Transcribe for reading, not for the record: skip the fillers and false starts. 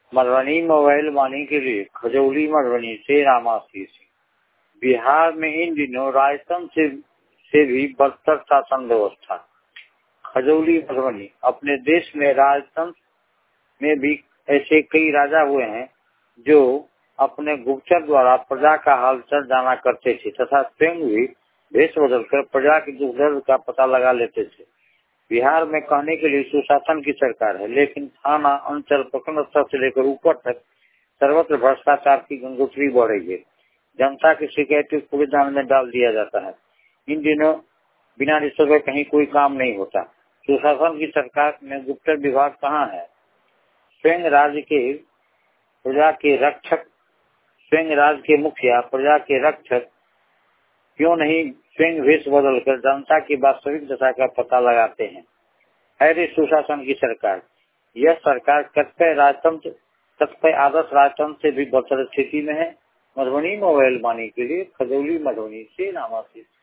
Madhubani mobile वाणी के लिए खजौली मधुबनी से रामाशीष। बिहार में इन दिनों राजतंत्र से भी बदतर शासन व्यवस्था। खजौली मधुबनी। अपने देश में राजतंत्र में भी ऐसे कई राजा हुए हैं जो अपने गुप्तचर द्वारा प्रजा का हालचाल जाना करते थे तथा स्वयं भी भेष बदलकर प्रजा की दुख दर्द का पता लगा लेते थे। बिहार में कहने के लिए सुशासन की सरकार है, लेकिन थाना, अंचल, प्रखंड स्तर से लेकर ऊपर तक सर्वत्र भ्रष्टाचार की गंगोत्री बढ़ रही है। जनता की शिकायतें कूड़ेदान में डाल दिया जाता है। इन दिनों बिना रिश्वत के कहीं कोई काम नहीं होता। सुशासन की सरकार में गुप्तचर विभाग कहाँ है? स्वयं राज्य के प्रजा के रक्षक, स्वयं राज्य के मुखिया प्रजा के रक्षक क्यों नहीं स्वयं वेश बदलकर जनता की वास्तविक दशा का पता लगाते हैं? है रे सुशासन की सरकार। यह सरकार कतिपय आदर्श राजतंत्र से भी बदतर स्थिति में है। मधुबनी मोबाइल वाणी के लिए खजौली मधुबनी से रामाशीष।